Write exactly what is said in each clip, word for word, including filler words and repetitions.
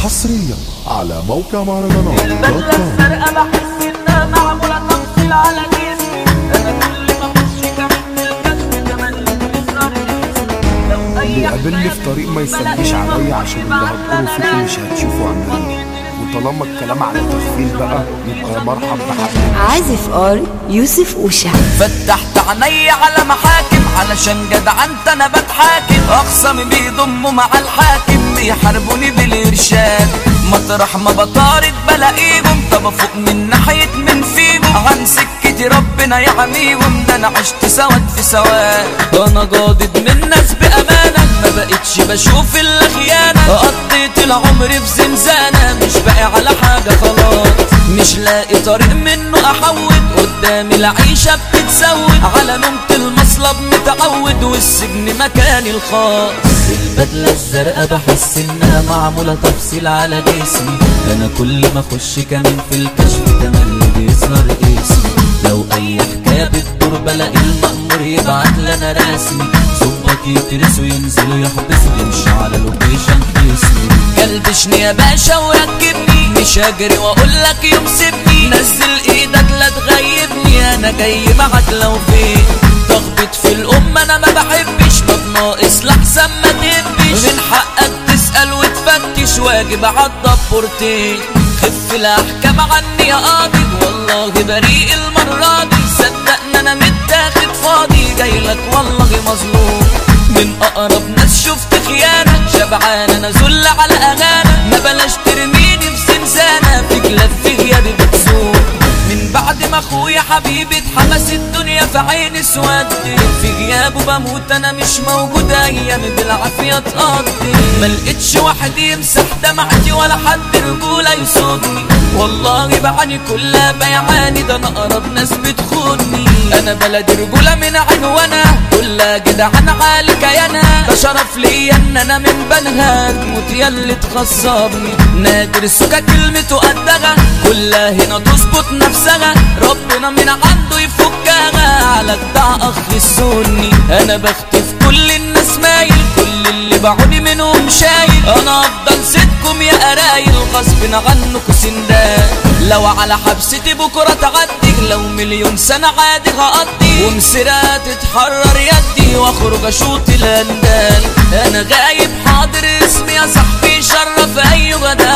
حصريا على موقع مهرجانات البدلة الزرقا بحس انها معمولة تفصيل على جسمي. انا كل ما اخش كمان الكشف كمان بيظهر اسمي. لو اي بيقابلني في طريق ما يسليش عليا عشان اللي هتقوله فيكم مش هتشوفوا عننا، وطالما الكلام على تخفيل بقى يبقى مرحب بحبيبي. عازف ار يوسف اوشا. فتحت عيني على محاكم علشان جدعنت انا بتحاكم. اخصامي بيضموا مع الحاكم بيحاربوني بالارشاد. مطرح ما بطارد بلاقيهم. طب افوق من ناحية من فيهم عن سكتي ربنا يعميهم. ده انا عشت سواد في سواد. انا جادد من ناس بامانة ما بقتش بشوف الا خيانة. قضيت العمر في زنزانة مش باقي على حاجة خلاص. مش لاقي طريق منه احود. قدامي العيشة بتتسود على نومة المصلب متعود والسجن مكاني الخاص. البدلة الزرقا بحس انها معمولة تفصيل على جسمي. انا كل ما اخش كمان في الكشف كمان بيظهر اسمي. لو اي حكاية بتدور بلاقي المأمور يبعت لنا رسمي. ظباط يدرسوا ينزلوا يحبسوا يمشوا على لوكيشن اسمي. كلبشني يا باشا وركبني مش هجري واقولك يوم سيبني. نزل ايدك لا تغيبني انا جاي معاك لو فين. تخبط في الام انا ما بحبش. طب ناقص لحسن ما تهبش. من حقك تسأل وتفتش واجب عالدبورتين. خف الاحكام عني يا قاضي والله بريء المرة دي. صدقني انا متاخد فاضي جايلك والله مظلوم. من اقرب ناس شفت خيانة شبعان انا ذل على اغانى. ما بلاش ترميني في زنزانة في كلاب في غيابي بتزور. من بعد ما اخويا حبيبي اتحبس الدنيا في عيني سودت. في غيابه بموت انا مش موجود ايامي بالعافية تقضي. ملقتش واحد يمسح دمعتي ولا حد رجولة يصدني. والله بعاني كلها بيعاني ده انا اقرب ناس بتخوني. انا بلدي رجولة من عنوانها كلها جدعان عالي كيانها. ده شرف ليا ان انا من بنها تموت ياللي تخصبني. نادر سكا كلمته قدها كلها هنا تظبط نفسها. ربنا من عنده يفكها على جدع اخ السني. انا بختف كل الناس مايل كل اللي بعوني منهم شايل. انا افضل سيدكم يا قرايل غصب عنكم سندان. لو على حبستي بكرة تعدي لو مليون سنة عادي هقضي. ومسيرة تتحرر يدي واخرج اشوط الاندال. انا غايب حاضر اسمي يا صاحبي شرف اي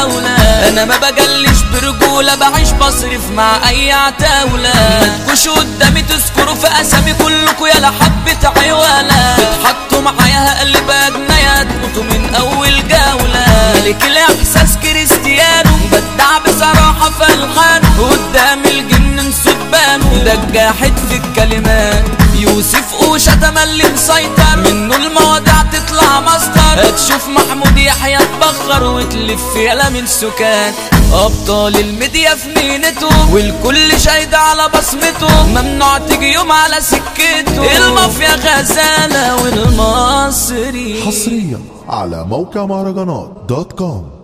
دولة. انا ما بجلش برجولة بعيش بصرف مع اي عتاولة. ما تكوش قدامي تذكروا في اسامي كلكوا يا حبة عيوالة. بتحطوا معايا هقلب اجنية تموتوا من اول جولة. ملك الاحساس كريستيانو بدع بصراحة في الحانه. قدام الجن سبانه ده الجاحد في الكلمات. يوسف اوشا تملي مسيطر منه المواضيع تطلع مصدر. هتشوف محمود يحيى تبخر وتلف يالا من سكان. ابطال الميديا في مينته والكل شايد على بصمته. ممنوع تيجي يوم على سكته. المافيا غزالة والمصري. حصريا على موقع مهرجانات دوت كوم.